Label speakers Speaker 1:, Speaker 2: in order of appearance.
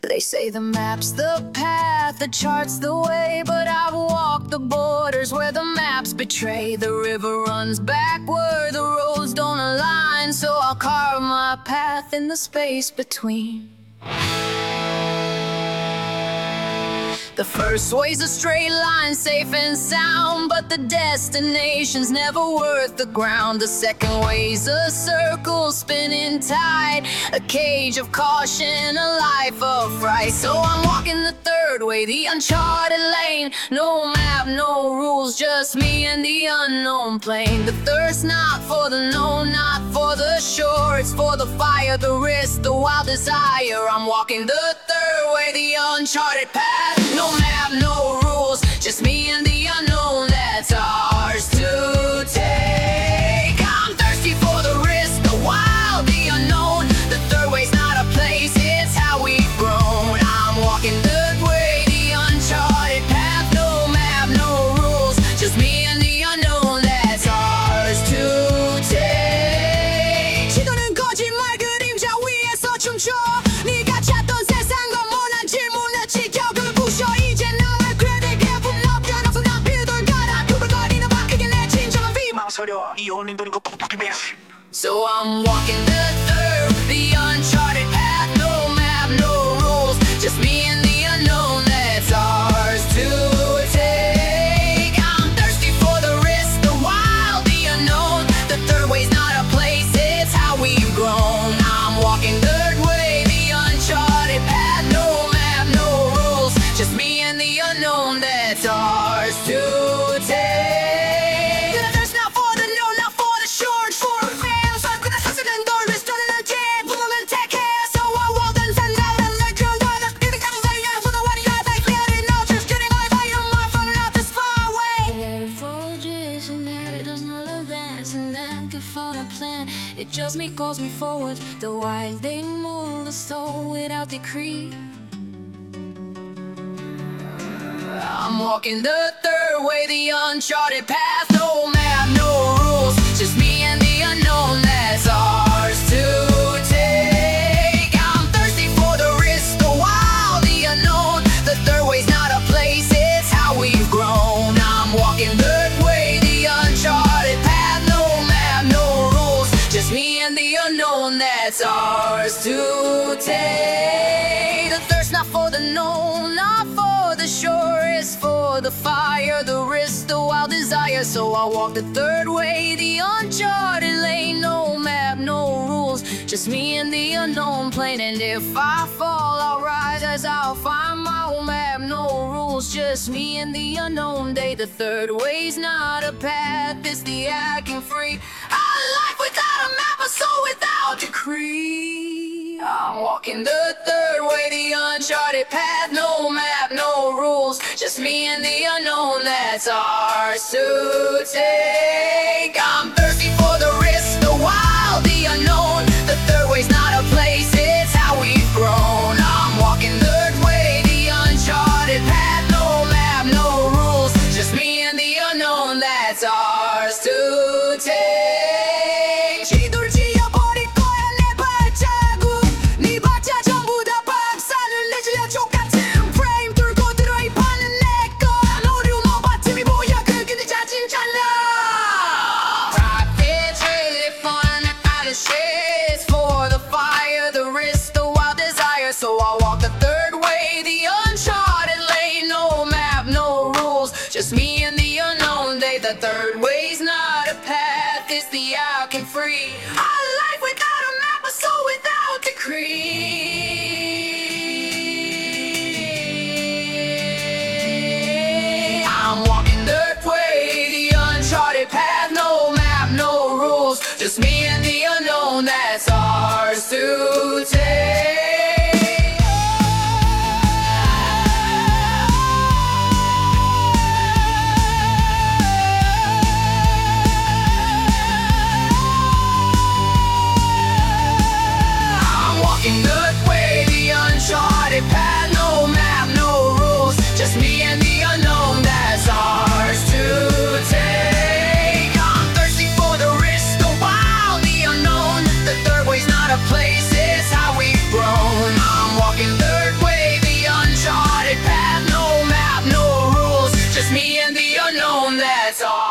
Speaker 1: They say the map's the path, the chart's the way, but I've walked the borders where the maps betray. The river runs backward, the roads don't align, so I'll carve my path in the space between. The first way's a straight line, safe and sound, but the destination's never worth the ground. The second way's a circle, spinning tide, a cage of caution, a life of fright. So I'm walking the third way, the uncharted lane. No map, no rules, just me and the unknown plane. The thirst not for the known, not for the sure. It's for the fire, the risk, the wild desire. I'm walking the third way, the uncharted path. No map, no rules, just me and the unknown. That's ours to take. I'm thirsty for the risk, the wild, the unknown. The third way's not a place, it's how we've grown. I'm walking the way, the uncharted path. No map, no rules, just me and the unknown. That's ours to take. 지도는 거짓말 그림자 위에서 춤춰. 네가 찾던 세상과 모난 질문에 지켜. 그걸 부셔. 이제 나의 그대에게 분노변 없어. 난 비둘거라 두글거리는 바뀌게 내 진정한 비
Speaker 2: 망설여 이혼인 돈인 거 뻑뻑이면.
Speaker 1: So I'm walking the third, the uncharted path. No map, no rules, just me and the unknown. That's ours to take. I'm thirsty for the risk, the wild, the unknown. The third way's not a place, it's how we've grown. I'm walking third way, the uncharted path. No map, no rules, just me and the unknown. That's ours to take. The thirst not for the known, not for the sure, it's for a fan. So I'm gonna hustle and door, it's done in a jam. Woman, take care, so I walk and send out and let you know that it becomes a year for the one you got back here. No, just kidding, I buy your mind from not this far away.
Speaker 3: And that it does not advance, and that good for a plan. It just me calls me forward. The wild they move the soul without decree.
Speaker 1: I'm walking the third way, the uncharted path. No map, no rules, just me and the unknown. That's ours to take. I'm thirsty for the risk, the wild, the unknown. The third way's not a place, it's how we've grown. I'm walking third way, the uncharted path. No map, no rules, just me and the unknown. That's ours to take. The thirst not for the known, not for the sure. It's for the fire, the risk, the wild desire. So I walk the third way, the uncharted lane. No map, no rules, just me and the unknown plane. And if I fall, I'll rise as I'll find my own map. No rules, just me and the unknown day. The third way's not a path, it's the acting free. A life without a map, a soul without decree. I'm walking the third way, the uncharted path. No map, no rules, just me and the unknown. That's ours to take. I'm thirsty for the risk, the wild, the unknown. The third way's not a place, it's how we've grown. I'm walking third way, the uncharted path. No map, no rules, just me and the unknown. That's ours to take. 지도를 지어버릴 거야 내 발자국. 네 발자 전부 다 박살을 내줄래 족같은 프레임 뚫고 들어 이 판은 내꺼. 노류 너 바틈이 보여 그게 자진 잘라. Rockets really fun out of shit. For the fire, the risk, the wild desire. So I walk the third way, the uncharted lane. No map, no rules, just me and the unknown day. The third way's not a path, it's the outcome free. A life without a map, a soul without decree. I'm walking third way, the uncharted path. No map, no rules, just me and the unknown. That's ours to take. that's all.